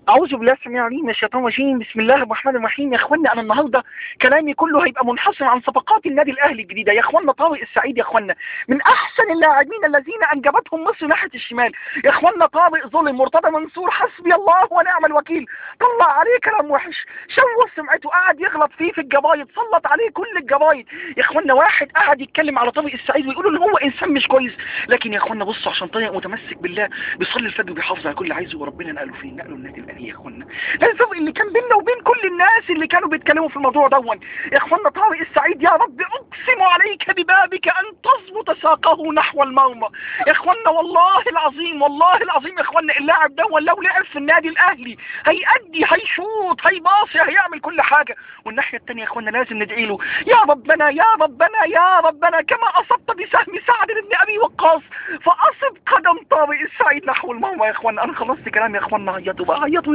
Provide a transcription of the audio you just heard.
أعوذ بالله السميع العليم من الشيطان الرجيم. بسم الله الرحمن الرحيم. يا اخوانا انا النهارده كلامي كله هيبقى منحصر عن صفقات النادي الاهلي الجديده. يا اخوانا طارق السعيد يا اخوانا من احسن اللاعبين الذين انجبتهم مصر ناحيه الشمال. يا اخوانا طارق ظلم. مرتضى منصور حسبي الله ونعم الوكيل، طلع عليه كلام وحش، شوه سمعته، قعد يغلط فيه في الجرايد، سلط عليه كل الجرايد. يا اخوانا واحد قعد يتكلم على طارق السعيد ويقولوا ان هو انسان مش كويس، لكن يا اخوانا بصوا عشان طارق متمسك بالله، بيصلي الفجر وبيحافظ على كل اللي عايزه، وربنا نقله فين؟ نقله النادي الاهلي يا اخوانا. ده الفرق اللي كان بيننا وبين كل الناس اللي كانوا بيتكلموا في الموضوع دون. يا اخوانا طارق السعيد يا رب اقسم عليك ببابك ان تظبط ساقه نحو المرمى. يا اخوانا والله العظيم والله العظيم يا اخوانا اللاعب دون لو لعب في النادي الاهلي هيأدي، هيشوط، هيباصي، هيعمل كل حاجه. والناحيه الثانيه يا اخوانا لازم ندعي له، يا ربنا يا ربنا يا ربنا كما اصبت بسهم سعد بن ابي وقاص فاصب قدم طارق السعيد نحو المرمى. يا اخوانا انا خلصت كلامي يا اخوانا، عيطوا بقى عيطوا.